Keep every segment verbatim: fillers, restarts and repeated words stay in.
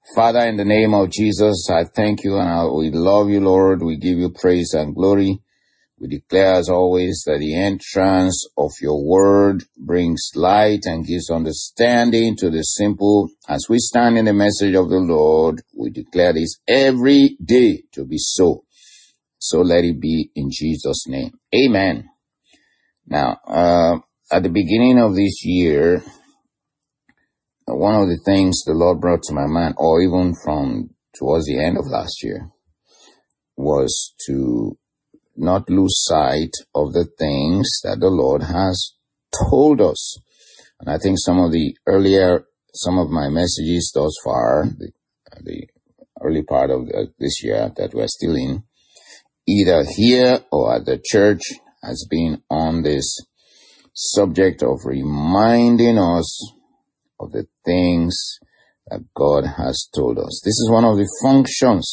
Father, in the name of Jesus, I thank you and I, we love you, Lord. We give you praise and glory. We declare as always that the entrance of your word brings light and gives understanding to the simple. As we stand in the message of the Lord, we declare this every day to be so. So let it be in Jesus' name. Amen. Now, uh, at the beginning of this year, one of the things the Lord brought to my mind, or even from towards the end of last year, was to not lose sight of the things that the Lord has told us. And I think some of the earlier, some of my messages thus far, the, the early part of the, this year that we're still in, either here or at the church, has been on this subject of reminding us of the things that God has told us. This is one of the functions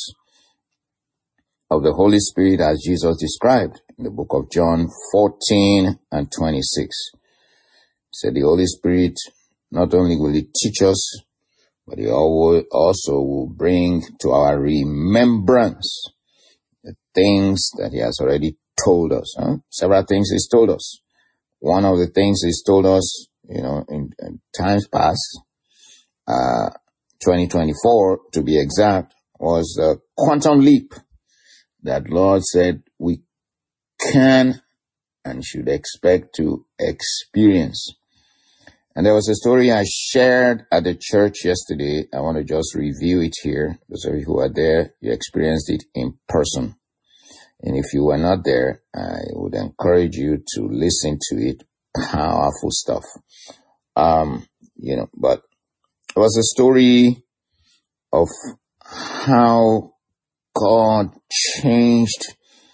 of the Holy Spirit as Jesus described in the book of John fourteen and twenty-six. He said the Holy Spirit not only will he teach us, but he also will bring to our remembrance the things that he has already told us. Huh? Several things he's told us. One of the things he's told us, you know, in, in times past, uh, twenty twenty-four to be exact, was the quantum leap that Lord said we can and should expect to experience. And there was a story I shared at the church yesterday. I want to just review it here. Those of you who are there, you experienced it in person. And if you were not there, I would encourage you to listen to it. Powerful stuff. Um, you know, but it was a story of how God changed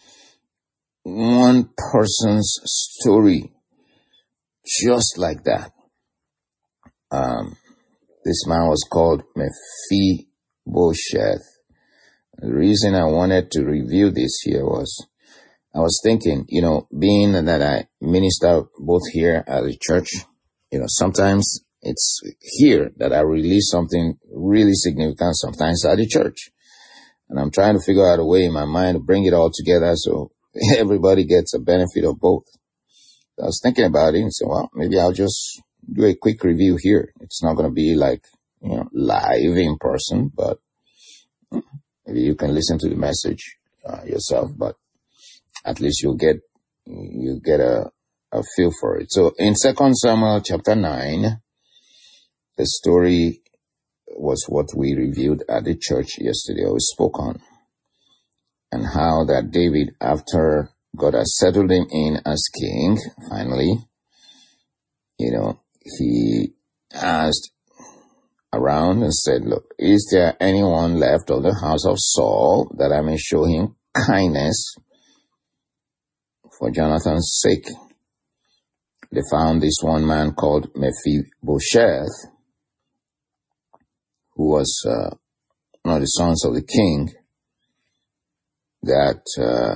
one person's story just like that. Um, this man was called Mephibosheth. The reason I wanted to review this here was I was thinking, you know, being that I minister both here at the church, you know, sometimes it's here that I release something really significant, sometimes at the church. And I'm trying to figure out a way in my mind to bring it all together so everybody gets a benefit of both. I was thinking about it and said, well, maybe I'll just do a quick review here. It's not going to be like, you know, live in person, but maybe you can listen to the message uh, yourself, but at least you'll get, you get a, a feel for it. So in Second Samuel chapter nine, the story was what we reviewed at the church yesterday, or we spoke on, and how that David, after God has settled him in as king, finally, you know, he asked around and said, look, is there anyone left of the house of Saul that I may show him kindness for Jonathan's sake? They found this one man called Mephibosheth, who was uh, one of the sons of the king, that, uh,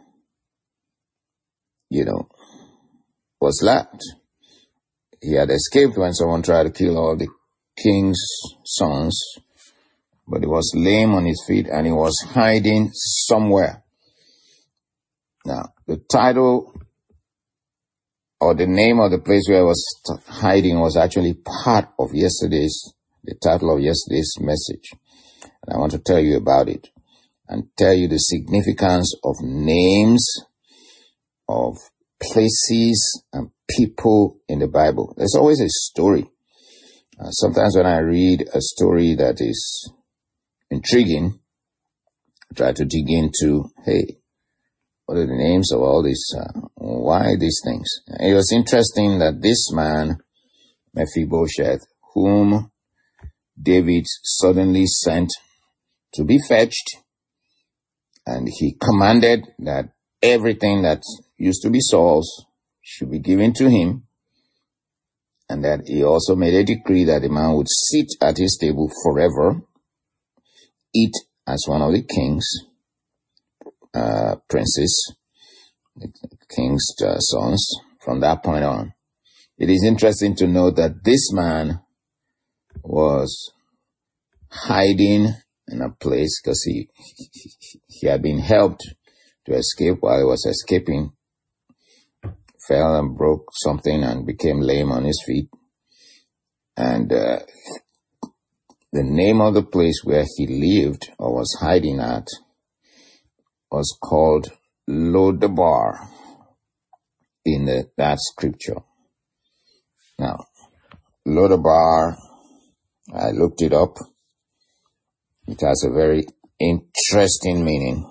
you know, was left. He had escaped when someone tried to kill all the king's sons, but he was lame on his feet and he was hiding somewhere. Now, the title or the name of the place where he was hiding was actually part of yesterday's, the title of yesterday's message. And I want to tell you about it and tell you the significance of names, of places and people in the Bible. There's always a story. Uh, sometimes when I read a story that is intriguing, I try to dig into, hey, what are the names of all these, uh, why these things? It was interesting that this man, Mephibosheth, whom David suddenly sent to be fetched, and he commanded that everything that used to be Saul's should be given to him, and that he also made a decree that the man would sit at his table forever, eat as one of the king's uh, princes, the king's uh, sons, from that point on. It is interesting to note that this man was hiding in a place because he, he had been helped to escape. While he was escaping, fell and broke something and became lame on his feet. And uh, the name of the place where he lived or was hiding at was called Lodabar in the, that scripture. Now, Lodabar, I looked it up. It has a very interesting meaning,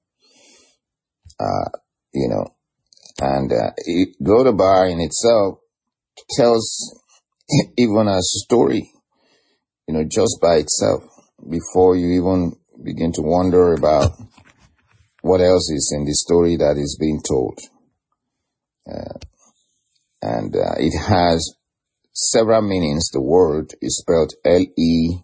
uh, you know, and uh, it, Lodabar in itself tells even a story, you know, just by itself, before you even begin to wonder about what else is in the story that is being told. Uh, and uh, it has several meanings. The word is spelled L E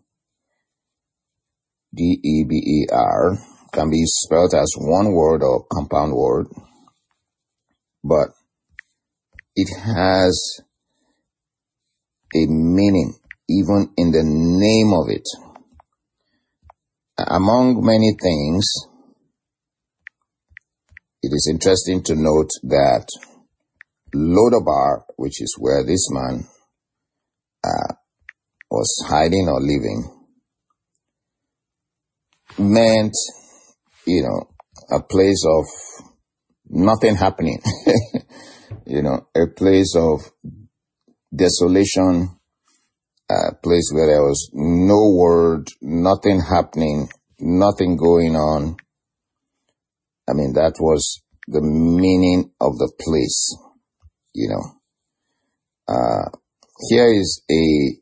D E B E R, can be spelled as one word or compound word, but it has a meaning even in the name of it. Among many things, it is interesting to note that Lodabar, which is where this man uh, was hiding or living, meant, you know, a place of nothing happening, you know, a place of desolation, a place where there was no word, nothing happening, nothing going on. I mean, that was the meaning of the place, you know. Uh, here is a,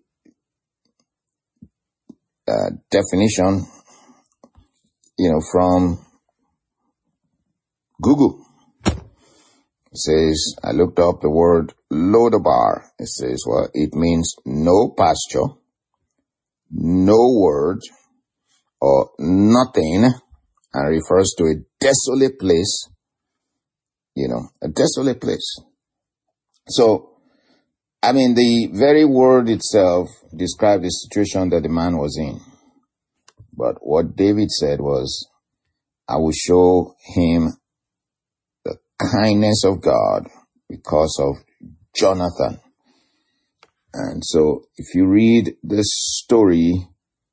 a definition, you know, from Google. It says, I looked up the word Lodabar. It says, well, it means no pasture, no word, or nothing, and refers to a desolate place, you know, a desolate place. So, I mean, the very word itself described the situation that the man was in. But what David said was, I will show him the kindness of God because of Jonathan. And so if you read this story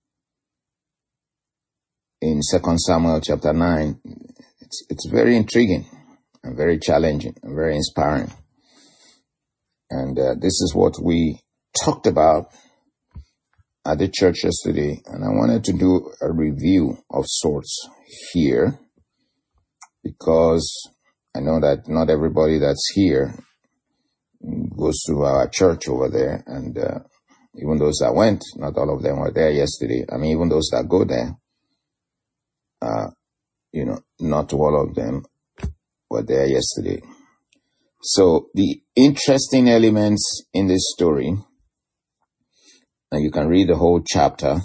in Second Samuel chapter nine, it's, it's very intriguing and very challenging and very inspiring. And uh, this is what we talked about at the church yesterday, and I wanted to do a review of sorts here because I know that not everybody that's here goes to our church over there, and uh, even those that went, not all of them were there yesterday. I mean, even those that go there, uh, you know, not all of them were there yesterday. So the interesting elements in this story, and you can read the whole chapter,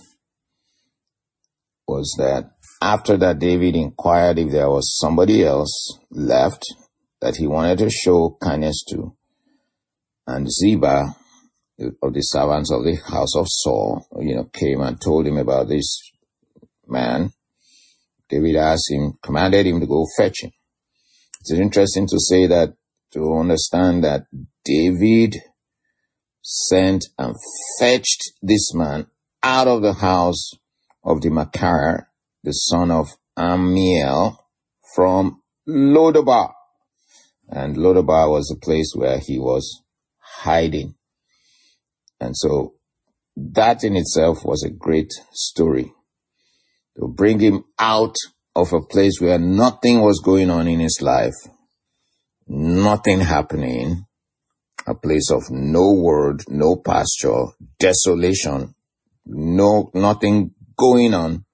was that after that David inquired if there was somebody else left that he wanted to show kindness to, and Ziba, of the servants of the house of Saul, you know, came and told him about this man. David asked him, commanded him to go fetch him. It's interesting to say that, to understand that David sent and fetched this man out of the house of the Machir, the son of Ammiel, from Lodabar. And Lodabar was the place where he was hiding. And so that in itself was a great story. To bring him out of a place where nothing was going on in his life, nothing happening, a place of no word, no pasture, desolation, no, nothing going on.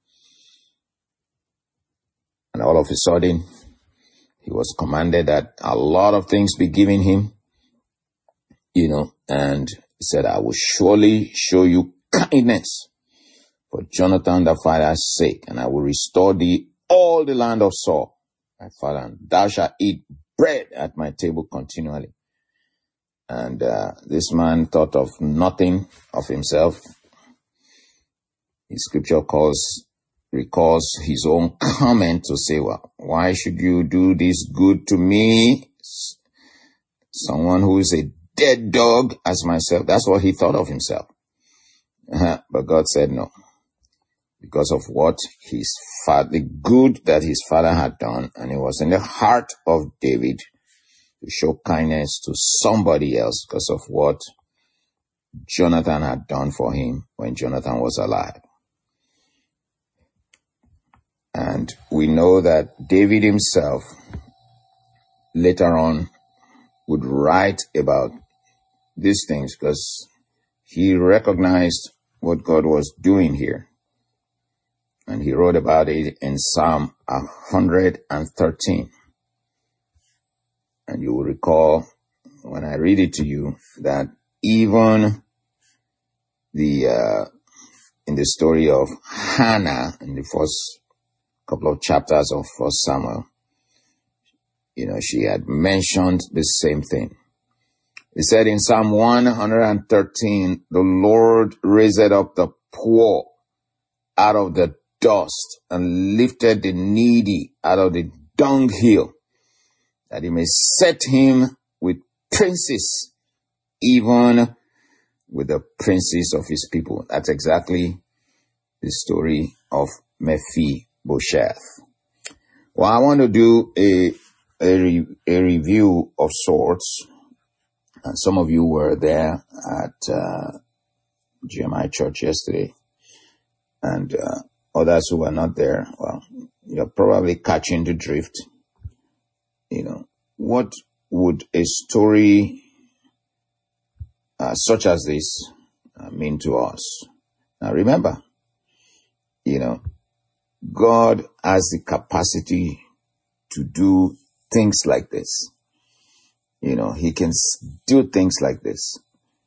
And all of a sudden, he was commanded that a lot of things be given him, you know, and he said, I will surely show you kindness for Jonathan thy father's sake, and I will restore thee all the land of Saul, my father, and thou shalt eat bread at my table continually. And uh, this man thought of nothing of himself. The scripture calls, recalls his own comment to say, well, why should you do this good to me? Someone who is a dead dog as myself. That's what he thought of himself. Uh-huh. But God said no. Because of what his father, the good that his father had done, and it was in the heart of David to show kindness to somebody else because of what Jonathan had done for him when Jonathan was alive. And we know that David himself later on would write about these things because he recognized what God was doing here. And he wrote about it in Psalm one hundred thirteen. And you will recall when I read it to you that even the uh, in the story of Hannah in the first couple of chapters of First Samuel, you know, she had mentioned the same thing. It said in Psalm one hundred thirteen, the Lord raised up the poor out of the dust and lifted the needy out of the dunghill, that he may set him with princes, even with the princes of his people. That's exactly the story of Mephibosheth. Well, I want to do a, a, re, a review of sorts. And some of you were there at uh, G M I Church yesterday. And uh, others who were not there, well, you're probably catching the drift. You know, what would a story uh, such as this uh, mean to us? Now remember, you know, God has the capacity to do things like this. You know, he can do things like this.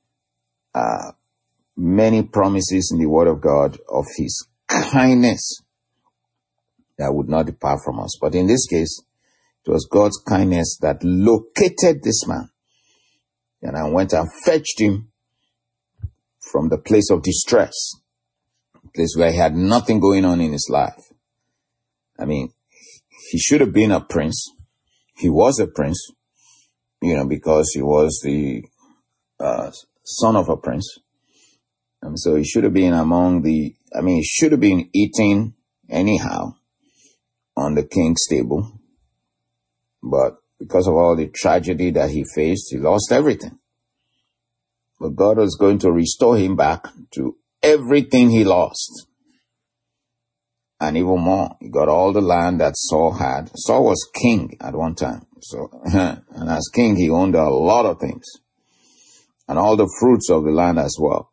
Uh, many promises in the word of God of his kindness that would not depart from us. But in this case, it was God's kindness that located this man. And I went and fetched him from the place of distress, a place where he had nothing going on in his life. I mean, he should have been a prince. He was a prince, you know, because he was the uh, son of a prince. And so he should have been among the, I mean, he should have been eating anyhow on the king's table. But because of all the tragedy that he faced, he lost everything. But God was going to restore him back to everything he lost. And even more, he got all the land that Saul had. Saul was king at one time. So, and as king, he owned a lot of things. And all the fruits of the land as well.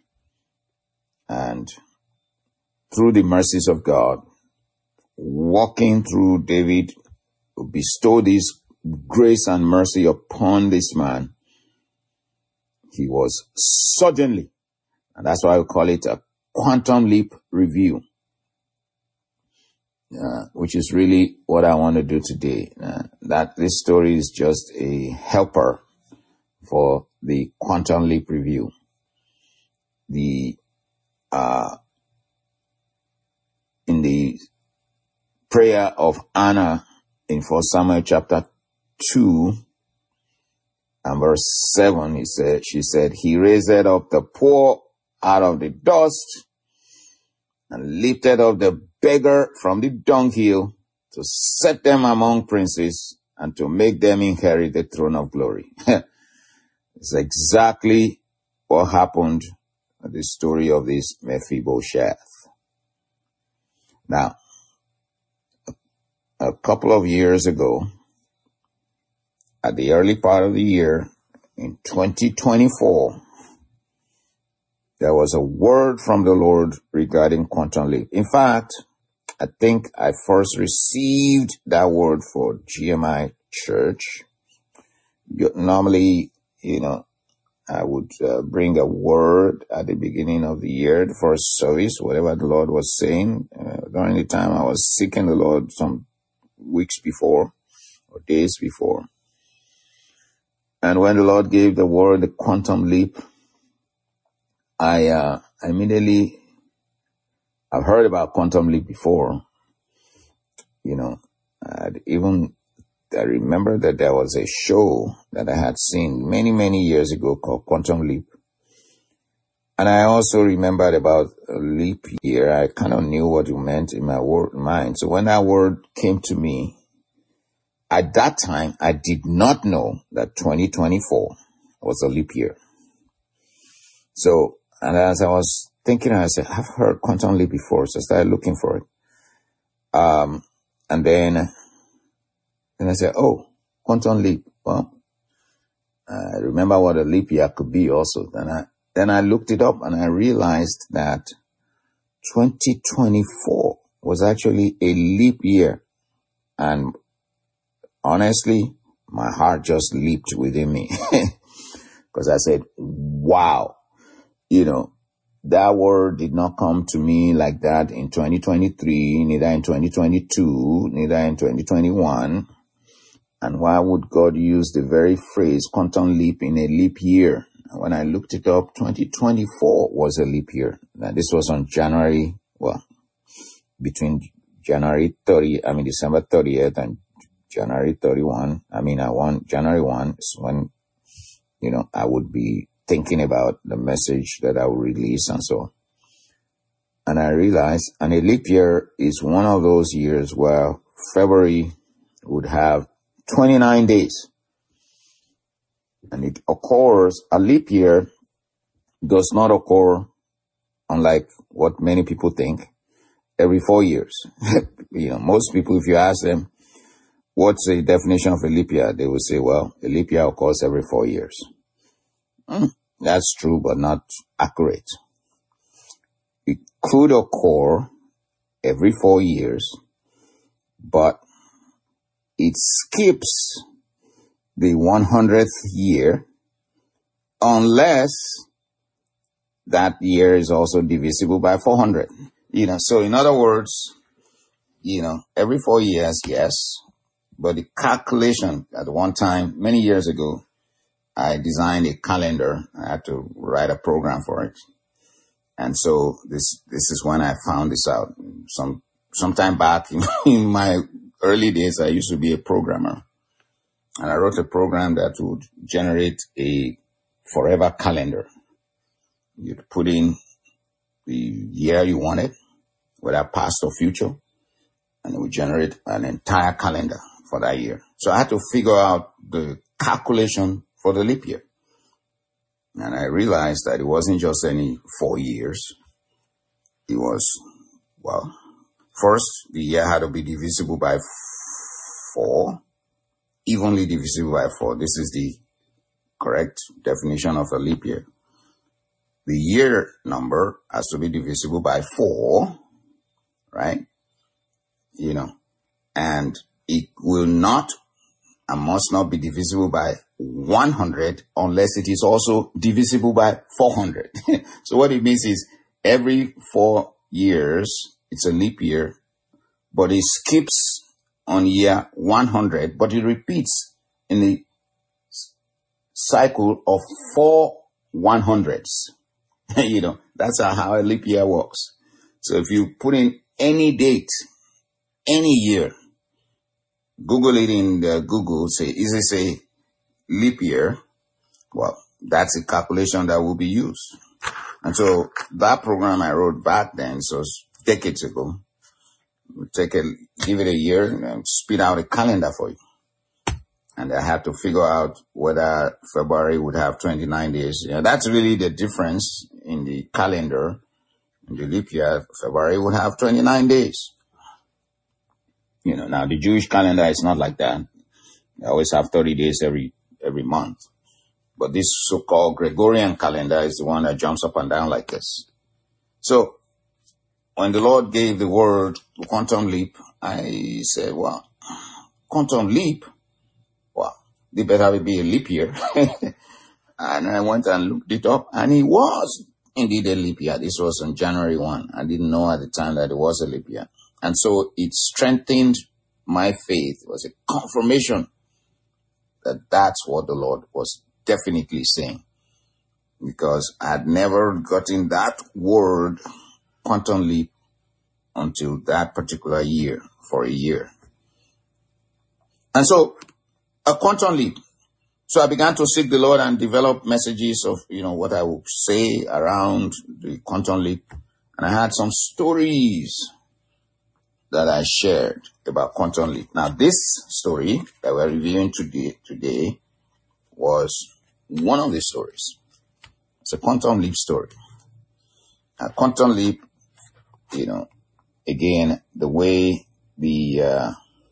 And through the mercies of God, walking through David, bestowed his grace and mercy upon this man. He was suddenly, and that's why we call it a quantum leap review, uh, which is really what I want to do today. Uh, that this story is just a helper for the quantum leap review. The uh, in the prayer of Anna in First Samuel chapter two and verse seven, he said, she said, he raised up the poor out of the dust and lifted up the beggar from the dunghill to set them among princes and to make them inherit the throne of glory. It's exactly what happened in the story of this Mephibosheth. Now, a couple of years ago, at the early part of the year, in twenty twenty-four, there was a word from the Lord regarding quantum leap. In fact, I think I first received that word for G M I Church. Normally, you know, I would uh, bring a word at the beginning of the year, the first service, whatever the Lord was saying. Uh, during the time I was seeking the Lord some weeks before or days before. And when the Lord gave the word, the quantum leap, I uh, immediately I've heard about quantum leap before. You know, I'd even, I remember that there was a show that I had seen many, many years ago called Quantum Leap. And I also remembered about a leap year. I kind of knew what it meant in my word, mind. So when that word came to me, at that time, I did not know that twenty twenty-four was a leap year. So, and as I was thinking, I said, I've heard quantum leap before. So I started looking for it. Um, and then, and I said, oh, quantum leap. Well, I remember what a leap year could be also. Then I, then I looked it up and I realized that twenty twenty-four was actually a leap year. And honestly, my heart just leaped within me because I said, wow, you know, that word did not come to me like that in twenty twenty-three, neither in twenty twenty-two, neither in twenty twenty-one. And why would God use the very phrase quantum leap in a leap year? When I looked it up, twenty twenty-four was a leap year. Now, this was on January, well, between January thirtieth, I mean, December thirtieth and January thirty-first. I mean, I want January first is when, you know, I would be thinking about the message that I would release and so on. And I realized, and a leap year is one of those years where February would have twenty-nine days. And it occurs, a leap year does not occur, unlike what many people think, every four years. You know, most people, if you ask them, what's the definition of a leap year? They will say, well, a leap year occurs every four years. Mm, that's true, but not accurate. It could occur every four years, but it skips the hundredth year unless that year is also divisible by four hundred. You know, so in other words, you know, every four years, yes, but the calculation at one time, many years ago, I designed a calendar. I had to write a program for it. And so this, this is when I found this out. Some, sometime back in, in my early days, I used to be a programmer. And I wrote a program that would generate a forever calendar. You'd put in the year you wanted, whether past or future, and it would generate an entire calendar for that year. So I had to figure out the calculation for the leap year. And I realized that it wasn't just any four years. It was, well, first, the year had to be divisible by four, evenly divisible by four. This is the correct definition of a leap year. The year number has to be divisible by four, right? You know, and it will not and must not be divisible by one hundred unless it is also divisible by four hundred. So what it means is every four years, it's a leap year, but it skips on year one hundred, but it repeats in the cycle of four one hundreds. You know, that's how a leap year works. So if you put in any date, any year, Google it in the Google, say, is this a leap year? Well, that's a calculation that will be used. And so that program I wrote back then, so decades ago, would take a, give it a year and spit out a calendar for you. And I had to figure out whether February would have twenty-nine days. You know, that's really the difference in the calendar. In the leap year, February would have twenty-nine days. You know, now the Jewish calendar is not like that. They always have thirty days every, every month. But this so-called Gregorian calendar is the one that jumps up and down like this. So when the Lord gave the word quantum leap, I said, well, quantum leap? Well, they better be a leap year. And I went and looked it up, and it was indeed a leap year. This was on January first. I didn't know at the time that it was a leap year. And so it strengthened my faith. It was a confirmation that that's what the Lord was definitely saying. Because I had never gotten that word, quantum leap, until that particular year for a year. And so a quantum leap. So I began to seek the Lord and develop messages of, you know, what I would say around the quantum leap. And I had some stories that I shared about quantum leap. Now, this story that we're reviewing today, today was one of the stories. It's a quantum leap story. A quantum leap, you know, again, the way the uh,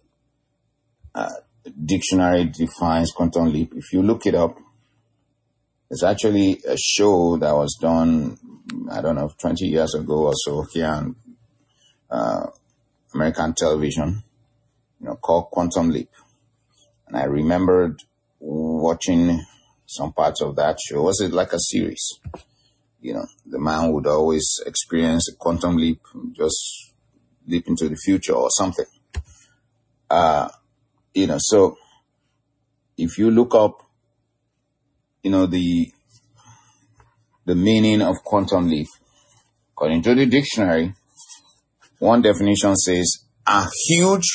uh, dictionary defines quantum leap, if you look it up, it's actually a show that was done, I don't know, twenty years ago or so here on uh, American television, you know, called Quantum Leap. And I remembered watching some parts of that show. Was it like a series? You know, the man would always experience a quantum leap, just leap into the future or something. Uh, you know, so if you look up, you know, the the meaning of quantum leap, according to the dictionary, one definition says a huge,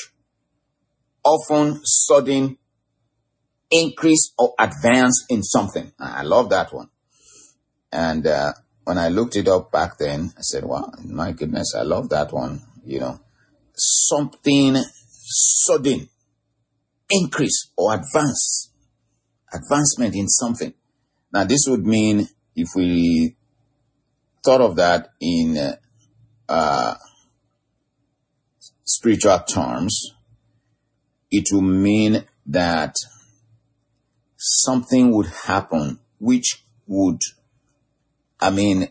often sudden increase or advance in something. I love that one. And uh, when I looked it up back then, I said, wow, my goodness, I love that one. You know, something sudden increase or advance, advancement in something. Now, this would mean, if we thought of that in uh, uh, spiritual terms, it would mean that something would happen which would, I mean,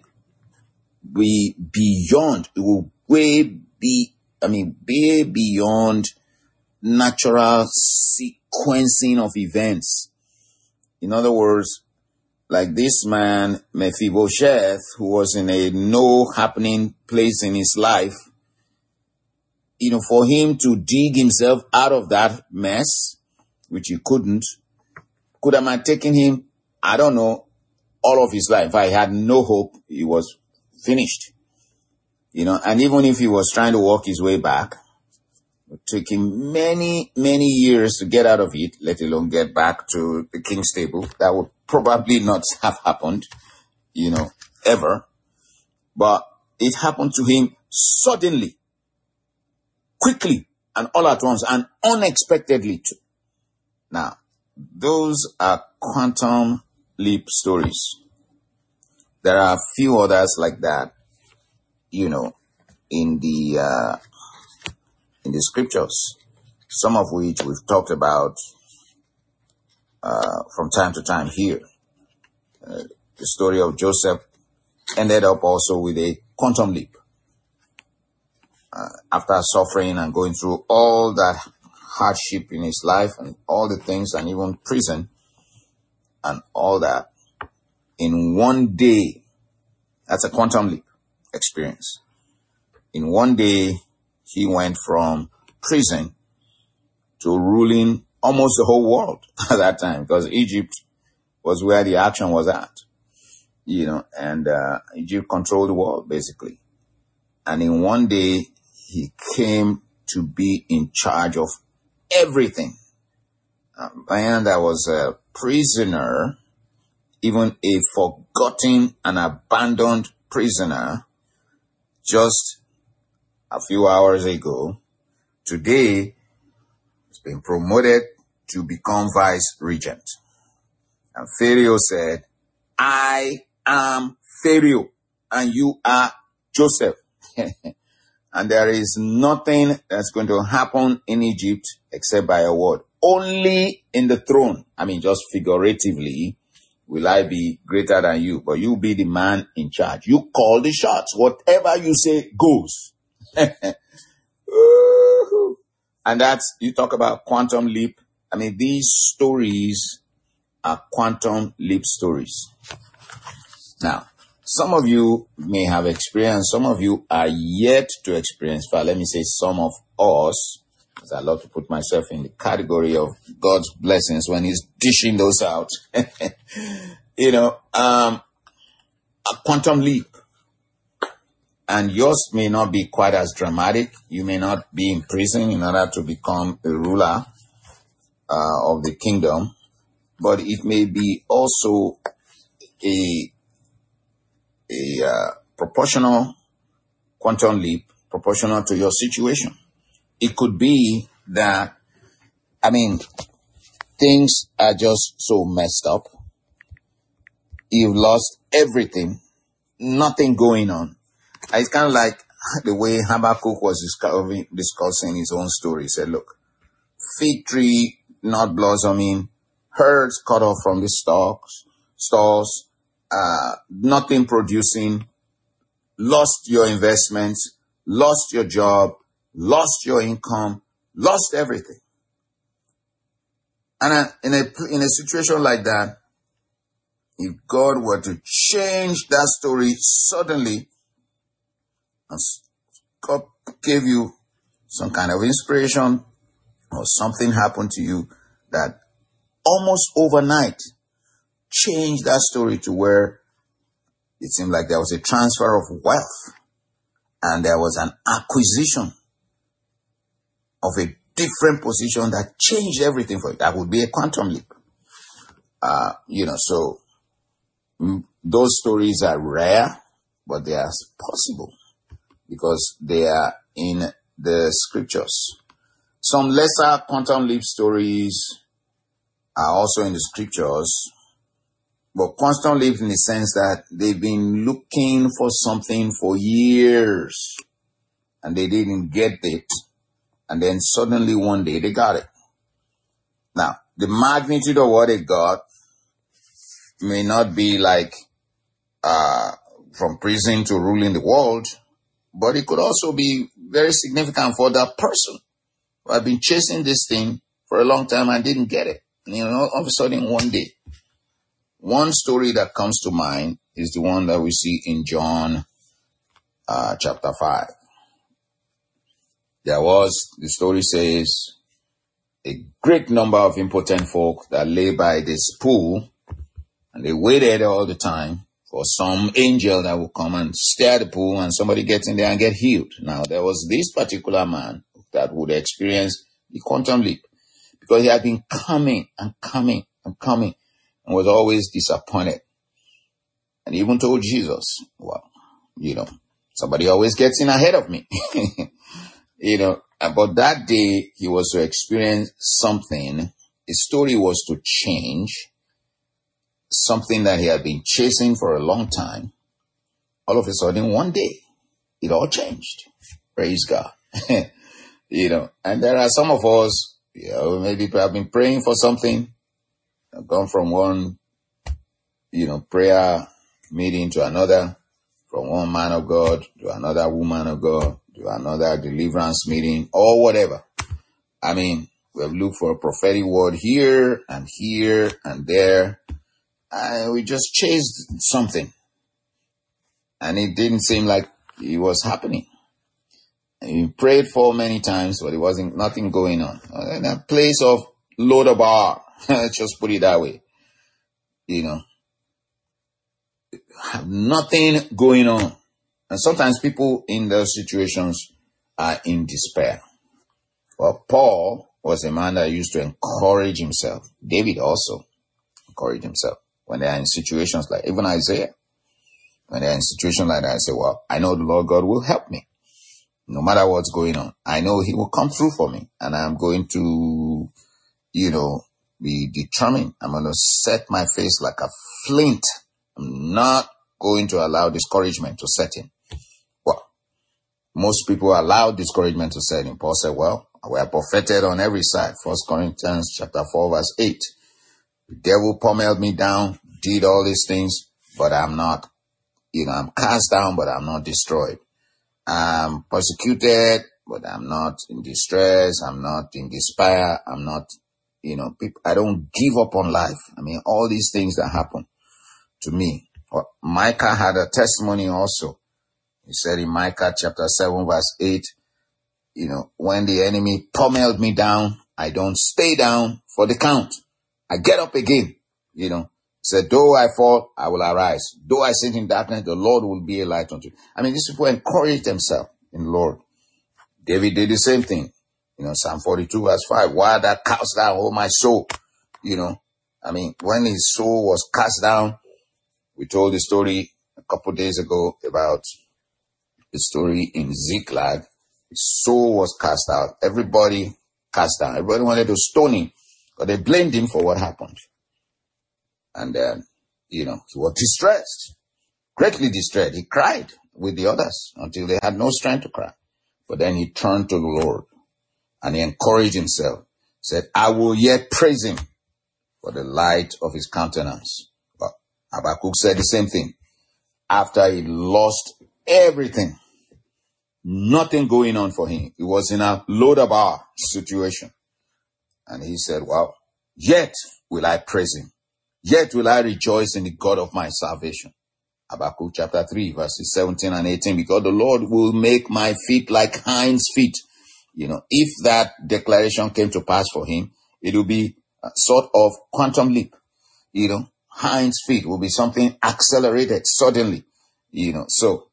be beyond, it will way be, I mean, way beyond natural sequencing of events. In other words, like this man, Mephibosheth, who was in a no happening place in his life, you know, for him to dig himself out of that mess, which he couldn't, could have might taken him, I don't know, all of his life. I had no hope. He was finished. You know, and even if he was trying to walk his way back, it took him many, many years to get out of it, let alone get back to the king's table. That would probably not have happened, you know, ever. But it happened to him suddenly, quickly, and all at once, and unexpectedly too. Now, those are quantum leap stories. There are a few others like that, you know, in the uh, in the scriptures, some of which we've talked about uh, from time to time here. Uh, the story of Joseph ended up also with a quantum leap. Uh, after suffering and going through all that hardship in his life and all the things, and even prison and all that, in one day, that's a quantum leap experience. In one day, he went from prison to ruling almost the whole world at that time, because Egypt was where the action was at, you know, and uh, Egypt controlled the world, basically. And in one day, he came to be in charge of everything. A man that was a prisoner, even a forgotten and abandoned prisoner, just a few hours ago, today has been promoted to become vice regent. And Pharaoh said, I am Pharaoh and you are Joseph. And there is nothing that's going to happen in Egypt except by a word. Only in the throne, I mean, just figuratively, will I be greater than you, but you be the man in charge. You call the shots. Whatever you say goes. And that's, you talk about quantum leap. I mean, these stories are quantum leap stories. Now, some of you may have experienced, some of you are yet to experience, but let me say some of us, because I love to put myself in the category of God's blessings when he's dishing those out. You know, um, a quantum leap. And yours may not be quite as dramatic. You may not be in prison in order to become a ruler uh, of the kingdom, but it may be also a a uh, proportional quantum leap, proportional to your situation. It could be that, I mean, things are just so messed up. You've lost everything, nothing going on. It's kind of like the way Habakkuk was discussing, discussing his own story. He said, look, fig tree not blossoming, herds cut off from the stalks, stalls, uh, nothing producing, lost your investments, lost your job, lost your income, lost everything. And uh, in a in a situation like that, if God were to change that story suddenly, and God gave you some kind of inspiration or something happened to you that almost overnight changed that story to where it seemed like there was a transfer of wealth and there was an acquisition of a different position that changed everything for you. That would be a quantum leap. Uh, you know, so mm, those stories are rare, but they are possible because they are in the scriptures. Some lesser quantum leap stories are also in the scriptures, but quantum leap in the sense that they've been looking for something for years and they didn't get it. And then suddenly one day they got it. Now, the magnitude of what they got may not be like uh, from prison to ruling the world, but it could also be very significant for that person who had been chasing this thing for a long time and didn't get it. And, you know, all of a sudden one day. One story that comes to mind is the one that we see in John uh, chapter five. There was, the story says, a great number of impotent folk that lay by this pool, and they waited all the time for some angel that would come and stir the pool and somebody gets in there and get healed. Now, there was this particular man that would experience the quantum leap because he had been coming and coming and coming and was always disappointed. And he even told Jesus, well, you know, somebody always gets in ahead of me. You know, but that day he was to experience something. His story was to change, something that he had been chasing for a long time. All of a sudden, one day, it all changed. Praise God. You know, and there are some of us, you know, maybe have been praying for something, gone from one, you know, prayer meeting to another, from one man of God to another woman of God, to another deliverance meeting or whatever. I mean, we have looked for a prophetic word here and here and there. And we just chased something. And it didn't seem like it was happening. And we prayed for many times, but it wasn't nothing going on. In a place of Lodabar, just put it that way. You know, have nothing going on. And sometimes people in those situations are in despair. Well, Paul was a man that used to encourage himself. David also encouraged himself. When they are in situations like, even Isaiah, when they are in situations like that, I say, well, I know the Lord God will help me. No matter what's going on, I know he will come through for me. And I'm going to, you know, be determined. I'm going to set my face like a flint. I'm not going to allow discouragement to set in. Well, most people allow discouragement to set in. Paul said, well, we are buffeted on every side. First Corinthians chapter four, verse eight. The devil pummeled me down, did all these things, but I'm not, you know, I'm cast down, but I'm not destroyed. I'm persecuted, but I'm not in distress. I'm not in despair. I'm not, you know, people, I don't give up on life. I mean, all these things that happen to me. Well, Micah had a testimony also. He said in Micah chapter seven, verse eight, you know, when the enemy pummeled me down, I don't stay down for the count. I get up again, you know. said, though I fall, I will arise. Though I sit in darkness, the Lord will be a light unto you. I mean, these people encourage themselves in the Lord. David did the same thing. You know, Psalm forty-two verse five, why thou cast down, O my soul? You know, I mean, when his soul was cast down, we told the story a couple of days ago about the story in Ziklag. His soul was cast out. Everybody cast down. Everybody wanted to stone him, but they blamed him for what happened. And then, you know, he was distressed, greatly distressed. He cried with the others until they had no strength to cry. But then he turned to the Lord and he encouraged himself, said, I will yet praise him for the light of his countenance. But Habakkuk said the same thing. After he lost everything, nothing going on for him. He was in a Lodabar situation. And he said, well, yet will I praise him. Yet will I rejoice in the God of my salvation. Habakkuk chapter three, verses seventeen and eighteen, because the Lord will make my feet like hinds' feet. You know, if that declaration came to pass for him, it will be a sort of quantum leap. You know, hinds' feet will be something accelerated suddenly. You know, so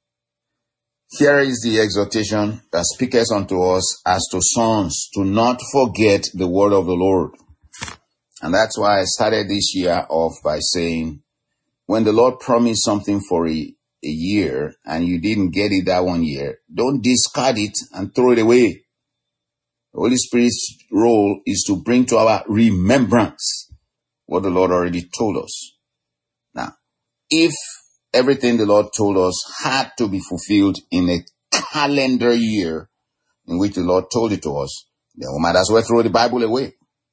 here is the exhortation that speaketh unto us as to sons, to not forget the word of the Lord. And that's why I started this year off by saying, when the Lord promised something for a, a year and you didn't get it that one year, don't discard it and throw it away. The Holy Spirit's role is to bring to our remembrance what the Lord already told us. Now, if everything the Lord told us had to be fulfilled in a calendar year in which the Lord told it to us, then we might as well throw the Bible away.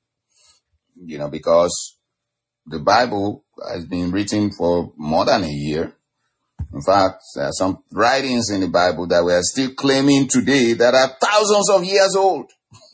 You know, because the Bible has been written for more than a year. In fact, there are some writings in the Bible that we are still claiming today that are thousands of years old.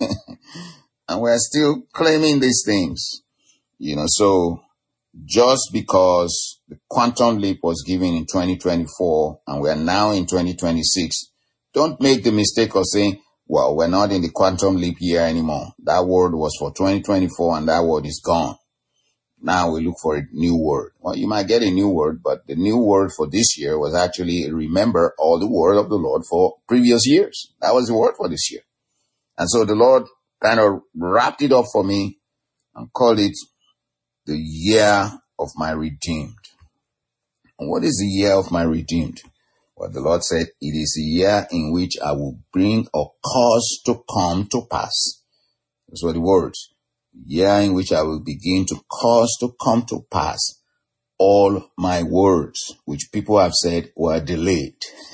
And we are still claiming these things. You know, so just because the quantum leap was given in twenty twenty-four and we are now in twenty twenty-six, don't make the mistake of saying, well, we're not in the quantum leap year anymore. That word was for twenty twenty-four and that word is gone. Now we look for a new word. Well, you might get a new word, but the new word for this year was actually remember all the word of the Lord for previous years. That was the word for this year. And so the Lord kind of wrapped it up for me and called it the year of my redeemed. And what is the year of my redeemed? Well, the Lord said, it is a year in which I will bring a cause to come to pass. Those were the words. Year in which I will begin to cause to come to pass all my words, which people have said were delayed.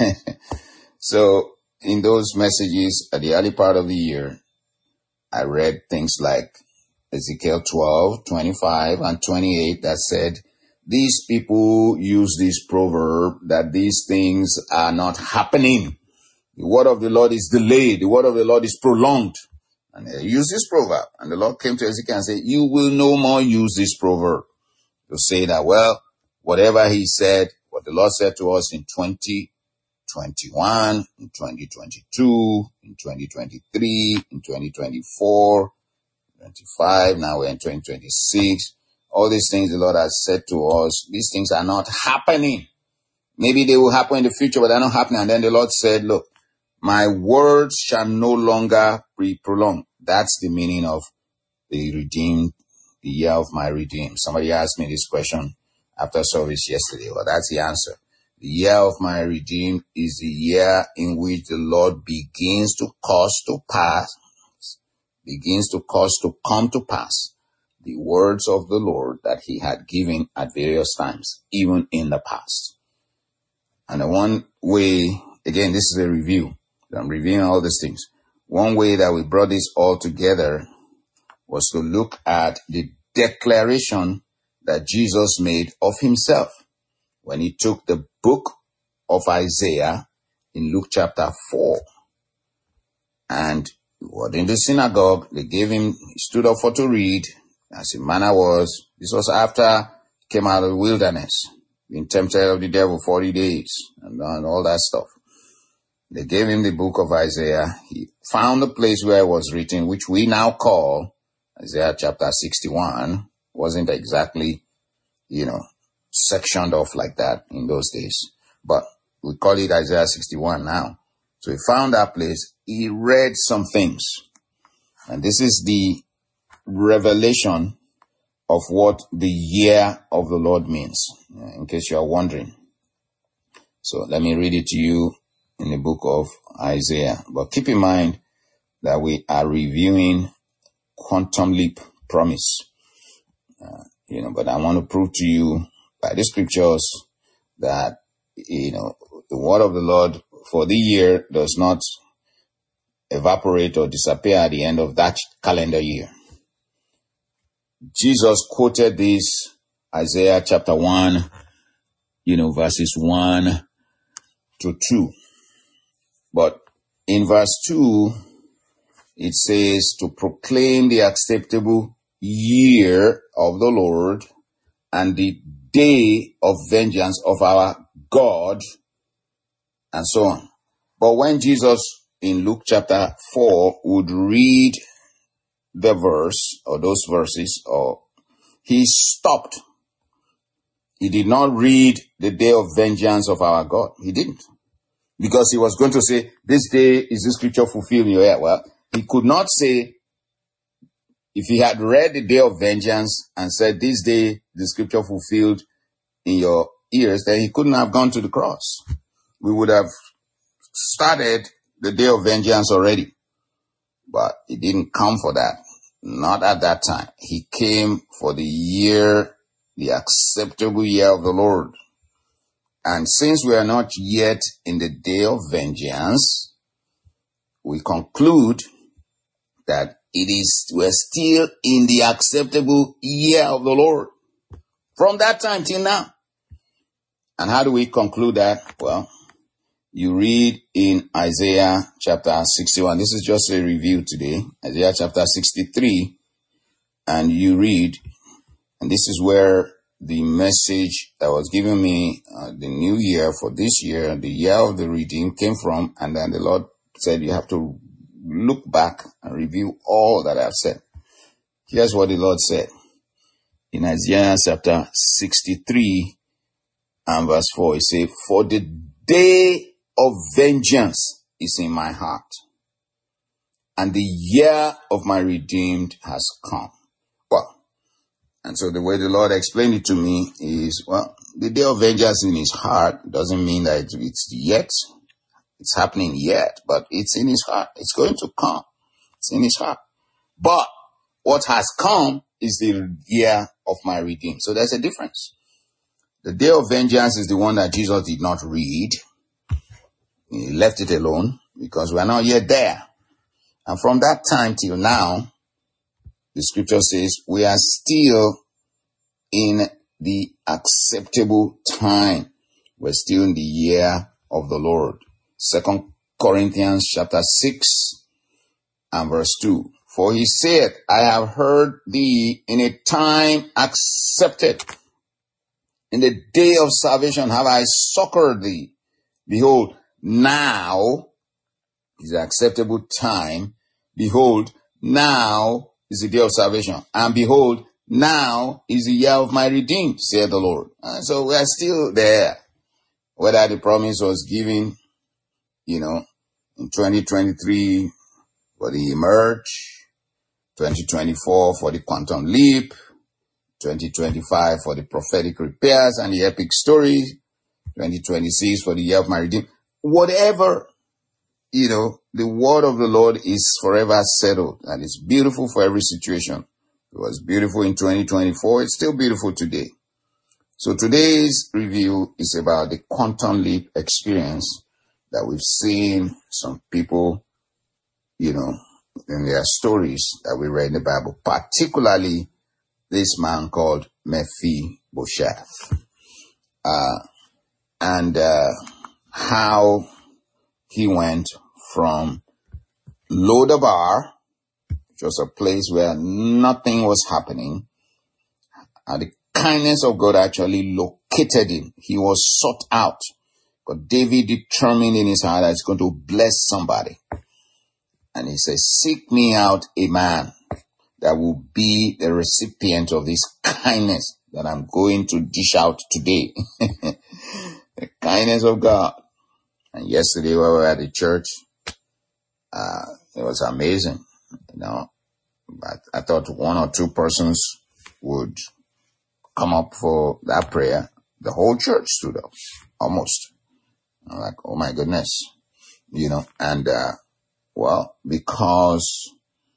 So in those messages at the early part of the year, I read things like Ezekiel twelve, twenty-five and twenty-eight that said, these people use this proverb that these things are not happening. The word of the Lord is delayed. The word of the Lord is prolonged. And they use this proverb. And the Lord came to Ezekiel and said, you will no more use this proverb to say that, well, whatever he said, what the Lord said to us in twenty twenty-one, in twenty twenty-two, in twenty twenty-three, in twenty twenty-four, twenty-five, now we're in twenty twenty-six. All these things the Lord has said to us, these things are not happening. Maybe they will happen in the future, but they're not happening. And then the Lord said, look, my words shall no longer be prolonged. That's the meaning of the redeemed, the year of my redeemed. Somebody asked me this question after service yesterday. Well, that's the answer. The year of my redeemed is the year in which the Lord begins to cause to pass, begins to cause to come to pass the words of the Lord that he had given at various times, even in the past. And the one way, again, this is a review. I'm reviewing all these things. One way that we brought this all together was to look at the declaration that Jesus made of himself when he took the book of Isaiah in Luke chapter four. And he was in the synagogue. They gave him, he stood up for to read, as his manner was. This was after he came out of the wilderness, being tempted of the devil forty days and, and all that stuff. They gave him the book of Isaiah. He found the place where it was written, which we now call Isaiah chapter sixty-one. Wasn't exactly you know, sectioned off like that in those days. But we call it Isaiah sixty-one now. So he found that place. He read some things. And this is the revelation of what the year of the Lord means, in case you are wondering. So let me read it to you in the book of Isaiah. But keep in mind that we are reviewing quantum leap promise. Uh, you know, but I want to prove to you by the scriptures that, you know, the word of the Lord for the year does not evaporate or disappear at the end of that calendar year. Jesus quoted this, Isaiah chapter one, you know, verses one to two. But in verse two, it says to proclaim the acceptable year of the Lord and the day of vengeance of our God, and so on. But when Jesus in Luke chapter four would read the verse or those verses, or he stopped. He did not read the day of vengeance of our God. He didn't. Because he was going to say, this day is this scripture fulfilled in your ear. Well, he could not say, if he had read the day of vengeance and said, this day the scripture fulfilled in your ears, then he couldn't have gone to the cross. We would have started the day of vengeance already. But he didn't come for that. Not at that time. He came for the year, the acceptable year of the Lord. And since we are not yet in the day of vengeance, we conclude that it is, we're still in the acceptable year of the Lord. From that time till now. And how do we conclude that? Well, you read in Isaiah chapter sixty-one. This is just a review today. Isaiah chapter sixty-three. And you read, and this is where the message that was given me, uh, the new year for this year, the year of the redeemed, came from. And then the Lord said, you have to look back and review all that I've said. Here's what the Lord said in Isaiah chapter sixty-three and verse four. He said, for the day of vengeance is in my heart, and the year of my redeemed has come. Well, and so the way the Lord explained it to me is, well, the day of vengeance in his heart doesn't mean that it's yet, it's happening yet, but it's in his heart. It's going to come. It's in his heart. But what has come is the year of my redeemed. So there's a difference. The day of vengeance is the one that Jesus did not read. He left it alone because we are not yet there. And from that time till now, the scripture says we are still in the acceptable time. We're still in the year of the Lord. Second Corinthians chapter six and verse two. For he said, I have heard thee in a time accepted. In the day of salvation have I succored thee. Behold, now is the acceptable time. Behold, now is the day of salvation. And behold, now is the year of my redeemed, saith the Lord. And so we are still there. Whether the promise was given, you know, in twenty twenty-three for the emerge, twenty twenty-four for the quantum leap, twenty twenty-five for the prophetic repairs and the epic story, twenty twenty-six for the year of my redeemed. Whatever, you know, the word of the Lord is forever settled, and it's beautiful for every situation. It was beautiful in twenty twenty-four. It's still beautiful today. So today's review is about the quantum leap experience that we've seen some people, you know, in their stories that we read in the Bible, particularly this man called Mephibosheth. Uh, and, uh, how he went from Lodabar, which was a place where nothing was happening, and the kindness of God actually located him. He was sought out. But David determined in his heart that he's going to bless somebody. And he says, seek me out a man that will be the recipient of this kindness. that I'm going to dish out today. The kindness of God. And yesterday when we were at the church, uh, it was amazing. You know, but I thought one or two persons would come up for that prayer. The whole church stood up, almost. I'm like, oh my goodness, you know, and, uh, well, because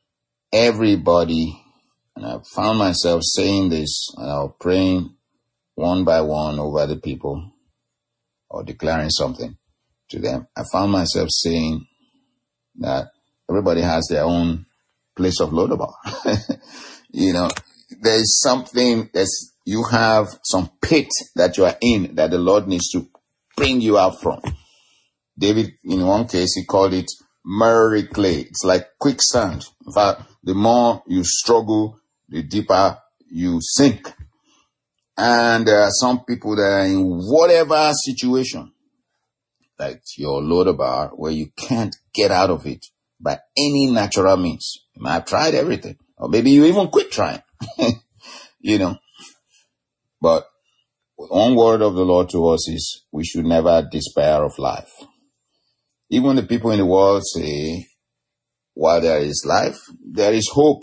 everybody, and I found myself saying this, and I was praying one by one over the people or declaring something to them. I found myself saying that everybody has their own place of Lodabar. You know, there's something that's, you have some pit that you are in that the Lord needs to bring you out from. David, in one case, he called it miry clay. It's like quicksand. In fact, the more you struggle, the deeper you sink. And there are some people that are in whatever situation, like your Lodabar, where you can't get out of it by any natural means. You might have tried everything, or maybe you even quit trying, you know. But one word of the Lord to us is we should never despair of life. Even the people in the world say, while there is life, there is hope.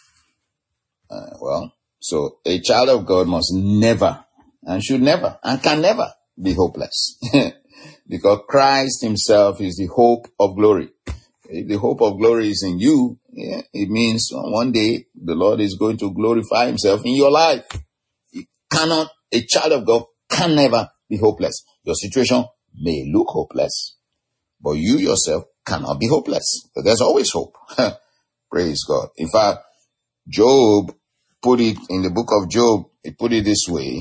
Uh, well, so a child of God must never, and should never, and can never be hopeless. Because Christ himself is the hope of glory. If the hope of glory is in you, yeah, it means one day the Lord is going to glorify himself in your life. It cannot, a child of God can never be hopeless. Your situation may look hopeless, but you yourself cannot be hopeless. But there's always hope. Praise God. In fact, Job put it in the book of Job, he put it this way,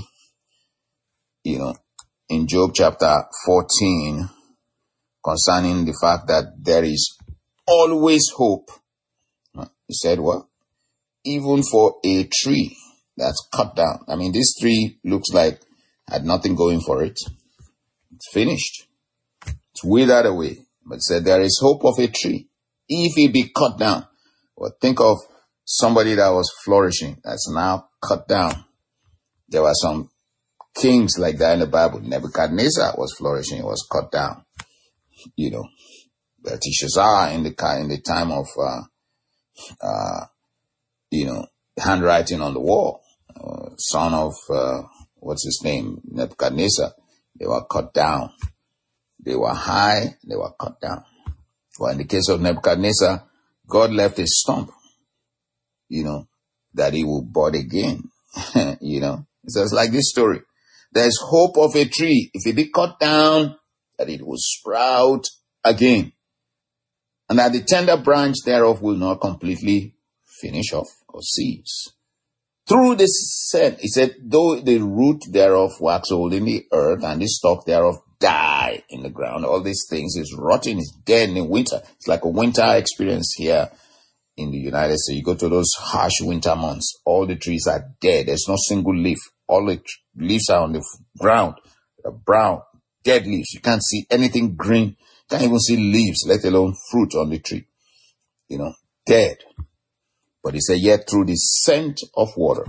you know, in Job chapter fourteen, concerning the fact that there is always hope. He said, well, even for a tree that's cut down. I mean, this tree looks like had nothing going for it. It's finished. It's withered away. But said there is hope of a tree if it be cut down. Well, think of somebody that was flourishing that's now cut down. There were some kings like that in the Bible. Nebuchadnezzar was flourishing, was cut down. You know, Belteshazzar in the in the time of uh, uh, you know, handwriting on the wall, uh, son of uh, what's his name, Nebuchadnezzar. They were cut down. They were high. They were cut down. Well, in the case of Nebuchadnezzar, God left a stump, you know, that he will bud again. You know, so it's like this story. There's hope of a tree. If it be cut down, that it will sprout again. And that the tender branch thereof will not completely finish off or cease. Through this said, he said, though the root thereof wax old in the earth and the stalk thereof die in the ground, all these things is rotting, is dead in the winter. It's like a winter experience here in the United States. You go to those harsh winter months, all the trees are dead. There's no single leaf. All the leaves are on the ground. They're brown, dead leaves. You can't see anything green. You can't even see leaves, let alone fruit on the tree. You know, dead. But he said, yet through the scent of water,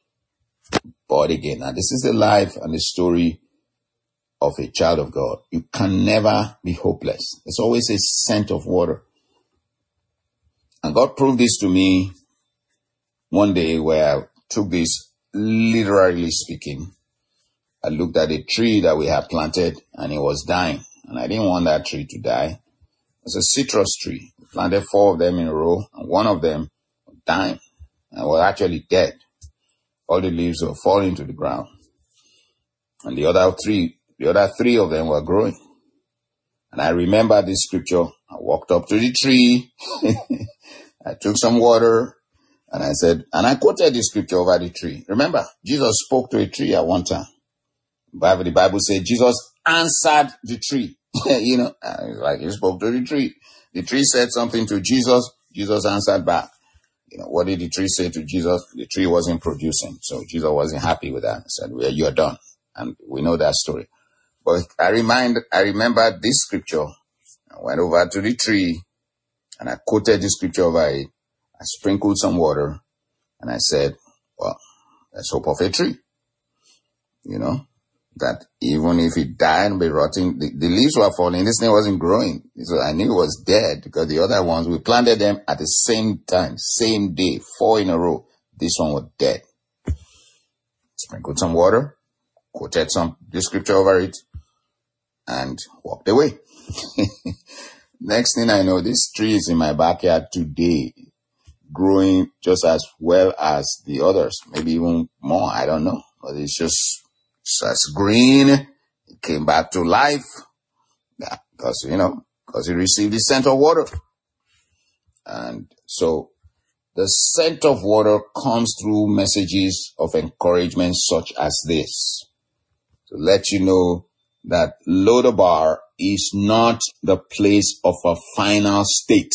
bud again. Now, this is the life and the story of a child of God. You can never be hopeless. There's always a scent of water. And God proved this to me one day where I took this, literally speaking. I looked at a tree that we had planted and it was dying. And I didn't want that tree to die. It was a citrus tree. We planted four of them in a row, and one of them was dying and was actually dead. All the leaves were falling to the ground. And the other three, the other three of them were growing. And I remember this scripture. I walked up to the tree. I took some water. And I said, and I quoted the scripture over the tree. Remember, Jesus spoke to a tree at one time. Bible, the Bible said Jesus answered the tree. You know, like he spoke to the tree. The tree said something to Jesus. Jesus answered back. You know, what did the tree say to Jesus? The tree wasn't producing. So Jesus wasn't happy with that. He said, well, you're done. And we know that story. But I remind, I remember this scripture. I went over to the tree and I quoted the scripture over it. I sprinkled some water and I said, well, let's hope of a tree. you know, that even if it died and be rotting, the, the leaves were falling. This thing wasn't growing. So I knew it was dead because the other ones, we planted them at the same time, same day, four in a row. This one was dead. Sprinkled some water, quoted some the scripture over it, and walked away. Next thing I know, this tree is in my backyard today, growing just as well as the others, maybe even more. I don't know, but it's just it's as green. It came back to life, yeah, because you know, because it received the scent of water, and so the scent of water comes through messages of encouragement such as this, to let you know that Lodabar is not the place of a final state.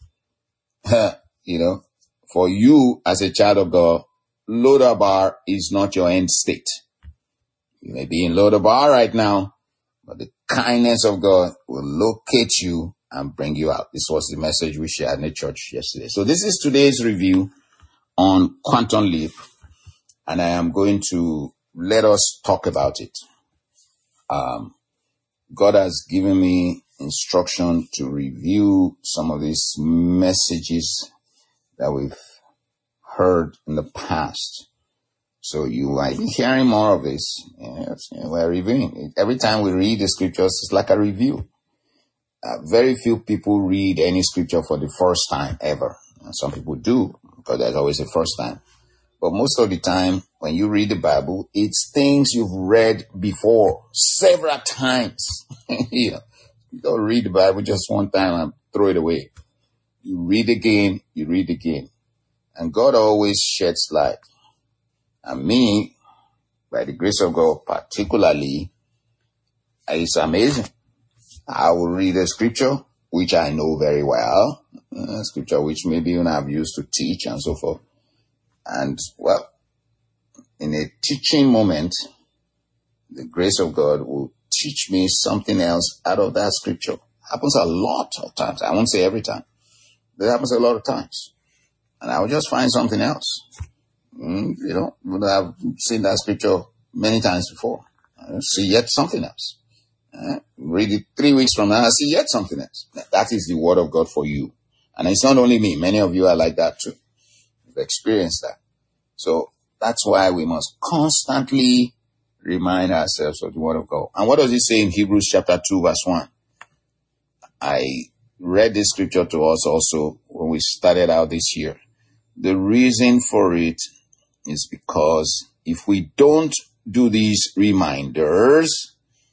You know, for you as a child of God, Lodabar is not your end state. You may be in Lodabar right now, but the kindness of God will locate you and bring you out. This was the message we shared in the church yesterday. So this is today's review on Quantum Leap, and I am going to let us talk about it. Um, God has given me instruction to review some of these messages that we've heard in the past. So you might be hearing more of this. Yes, we're reviewing. Every time we read the scriptures, it's like a review. Uh, very few people read any scripture for the first time ever. And some people do, because there's always a first time. But most of the time, when you read the Bible, it's things you've read before several times. You know, you don't read the Bible just one time and throw it away. You read again, you read again. And God always sheds light. And me, by the grace of God particularly, it's amazing. I will read a scripture, which I know very well, a scripture which maybe even I've used to teach and so forth. And, well, in a teaching moment, the grace of God will teach me something else out of that scripture. Happens a lot of times. I won't say every time. But it happens a lot of times. And I will just find something else. Mm, you know, I've seen that scripture many times before. I see yet something else. Uh, read it three weeks from now, I see yet something else. That is the word of God for you. And it's not only me. Many of you are like that too. You've experienced that. So that's why we must constantly remind ourselves of the word of God. And what does it say in Hebrews chapter two, verse one? I read this scripture to us also when we started out this year. The reason for it is because if we don't do these reminders,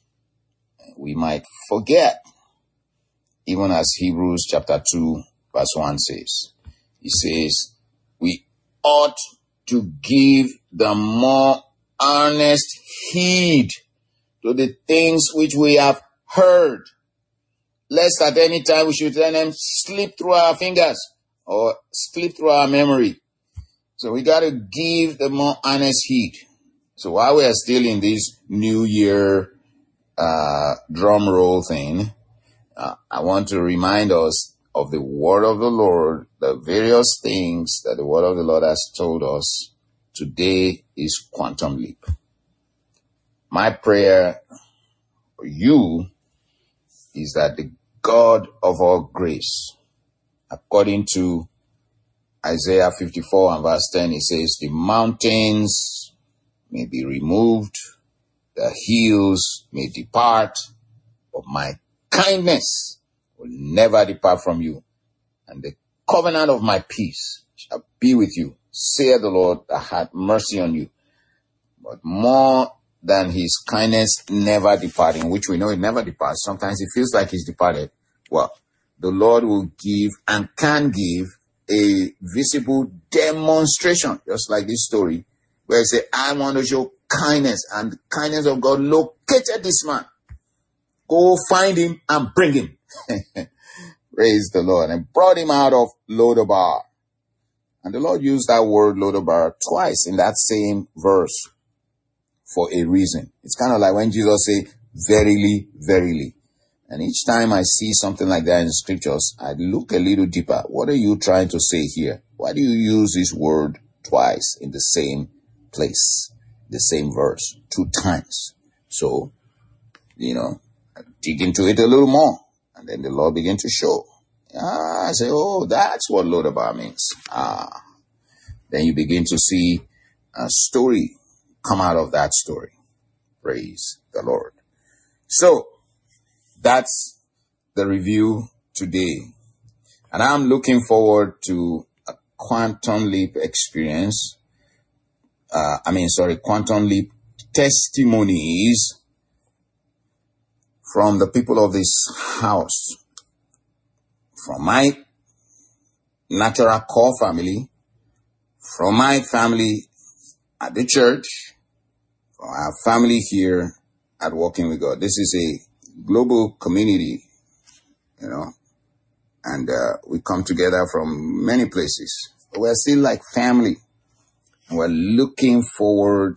we might forget. Even as Hebrews chapter two, verse one says. It says, we ought to give the more earnest heed to the things which we have heard, lest at any time we should let them slip through our fingers or slip through our memory. So we got to give the more earnest heed. So while we are still in this new year uh drum roll thing, uh, I want to remind us of the word of the Lord, the various things that the word of the Lord has told us. Today is Quantum Leap. My prayer for you is that the God of all grace, according to Isaiah fifty-four and verse ten, it says, the mountains may be removed, the hills may depart, but my kindness will never depart from you, and the covenant of my peace shall be with you, saith the Lord that had mercy on you. But more than his kindness never departing, which we know it never departs. Sometimes it feels like he's departed. Well, the Lord will give and can give a visible demonstration, just like this story, where he said, I want to show kindness, and the kindness of God located this man. Go find him and bring him. Praise the Lord. And brought him out of Lodabar. And the Lord used that word Lodabar twice in that same verse for a reason. It's kind of like when Jesus said, verily, verily. And each time I see something like that in the scriptures, I look a little deeper. What are you trying to say here? Why do you use this word twice in the same place? the same verse two times. So, you know, dig into it a little more. And then the Lord began to show. Ah, I say, oh, that's what Lodabar means. Ah, then you begin to see a story come out of that story. Praise the Lord. So, that's the review today. And I'm looking forward to a quantum leap experience. Uh, I mean, sorry, quantum leap testimonies from the people of this house, from my natural core family, from my family at the church, from our family here at Walking with God. This is a global community, you know, and uh, we come together from many places. But we're still like family, and we're looking forward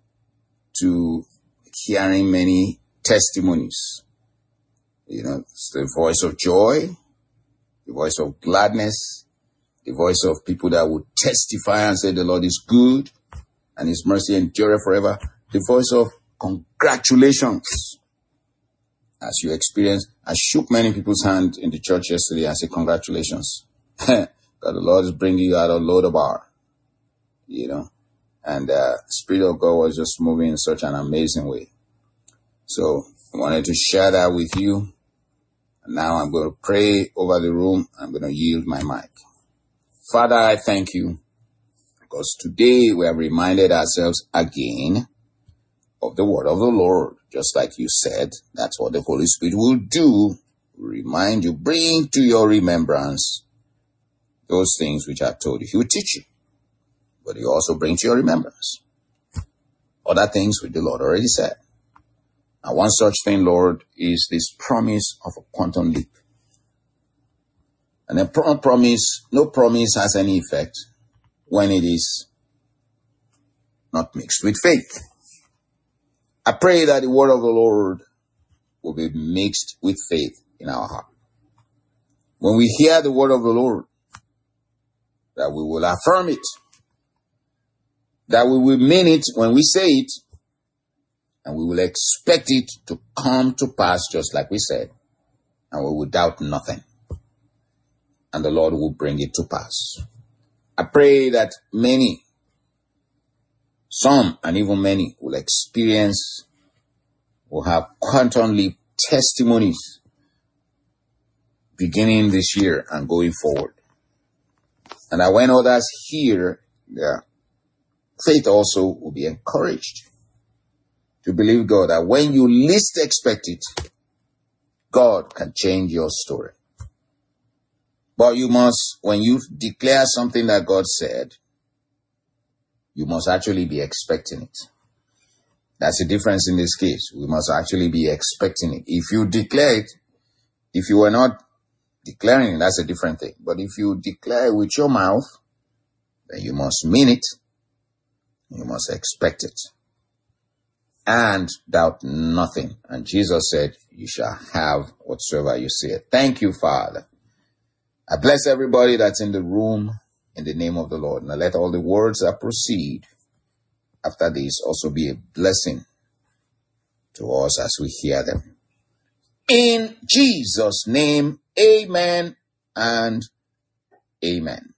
to hearing many testimonies. You know, it's the voice of joy, the voice of gladness, the voice of people that would testify and say the Lord is good and his mercy endureth forever. The voice of congratulations as you experience. I shook many people's hand in the church yesterday and said, congratulations. God, the Lord is bringing you out of Lodabar, you know, and the uh, Spirit of God was just moving in such an amazing way. So I wanted to share that with you. And now I'm going to pray over the room. I'm going to yield my mic. Father, I thank you because today we have reminded ourselves again of the word of the Lord. Just like you said, that's what the Holy Spirit will do. Remind you, bring to your remembrance those things which I told you. He will teach you, but he also bring to your remembrance other things which the Lord already said. And one such thing, Lord, is this promise of a quantum leap. And a pro- promise, no promise has any effect when it is not mixed with faith. I pray that the word of the Lord will be mixed with faith in our heart. When we hear the word of the Lord, that we will affirm it, that we will mean it when we say it, and we will expect it to come to pass just like we said, and we will doubt nothing. And the Lord will bring it to pass. I pray that many, some and even many will experience, will have quantum leap testimonies beginning this year and going forward. And that when others hear, their faith also will be encouraged to believe God that when you least expect it, God can change your story. But you must, when you declare something that God said, you must actually be expecting it. That's the difference in this case. We must actually be expecting it. If you declare it, if you were not declaring it, that's a different thing. But if you declare it with your mouth, then you must mean it. You must expect it. And doubt nothing. And Jesus said, you shall have whatsoever you say. Thank you, Father. I bless everybody that's in the room in the name of the Lord. Now let all the words that proceed after this also be a blessing to us as we hear them. In Jesus' name, amen and amen.